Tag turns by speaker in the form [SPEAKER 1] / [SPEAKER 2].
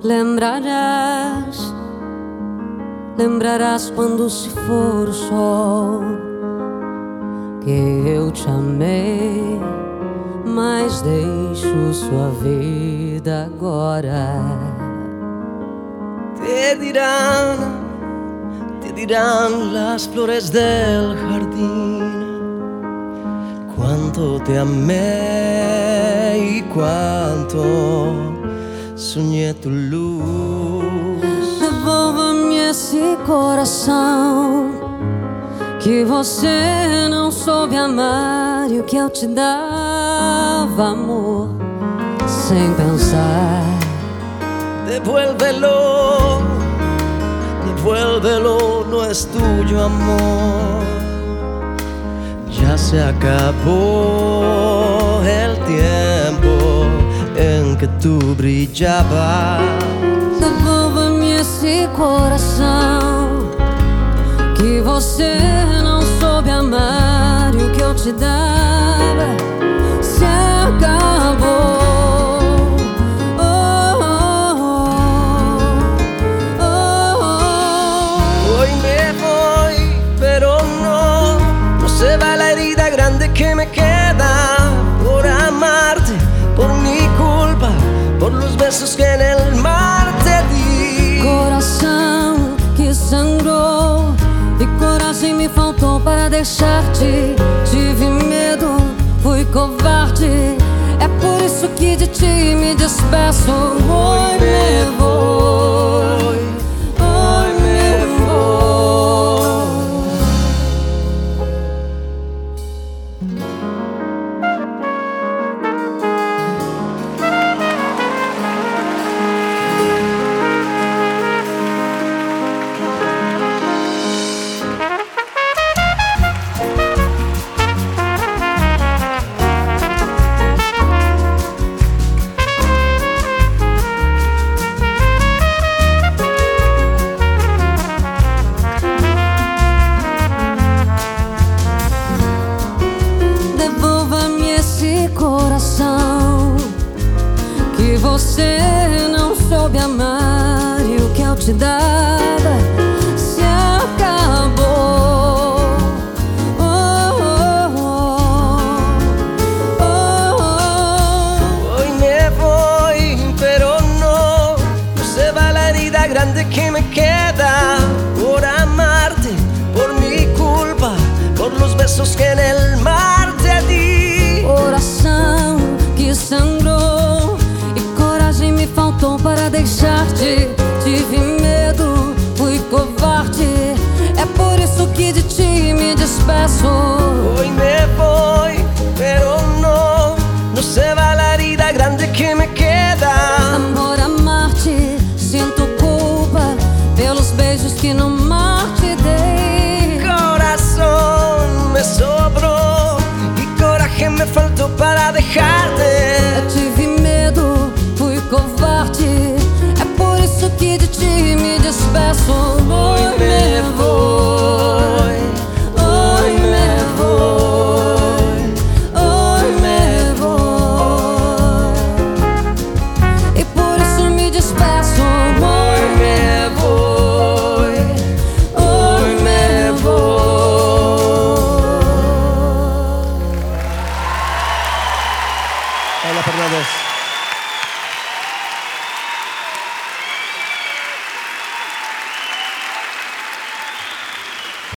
[SPEAKER 1] Lembrarás, lembrarás quando se for o sol que eu te amei, mas deixo sua vida agora.
[SPEAKER 2] Te dirán las flores del jardín cuánto te amé y cuánto soñé tu luz.
[SPEAKER 1] Devolva-me esse coração que você não soube amar, e o que eu te dava, amor, sem pensar.
[SPEAKER 2] Devuélvelo, devuélvelo, no es tuyo, amor. Ya se acabó el tiempo en que tú brillabas.
[SPEAKER 1] Devolva-me esse coração que você não soube amar, e o que eu te dava se acabou.
[SPEAKER 2] Hoy me voy, pero no se va la herida grande que me queda por amarte, por mi culpa, por los besos que en el mar te di.
[SPEAKER 1] Coração que sangrou e coragem me faltou para deixar-te. Tive medo, fui covarde, é por isso que de ti me despeço. Hoy me voy, hoy me voy. Coração que você não soube amar, e o que eu te dava se acabou.
[SPEAKER 2] Hoy me voy, pero no se va la herida grande que me queda por amarte, por mi culpa, por los besos que en el mar te di.
[SPEAKER 1] Coração que sangrou e coragem me faltou para deixar-te. Tive medo, fui covarde, é por isso que de ti me despeço.
[SPEAKER 2] Hoy me voy, pero no se va la herida grande que me queda.
[SPEAKER 1] Amor, amar-te, sinto culpa pelos beijos que no mar te dei.
[SPEAKER 2] Corazón me sobró y coraje me faltó para dejarte.
[SPEAKER 1] Tive medo, fui covarde, é por isso que de ti me despeço. Hoy me voy, hoy me voy, hoy me voy, e por isso me despeço. Hoy me voy, hoy me voy.
[SPEAKER 2] Paula Fernández.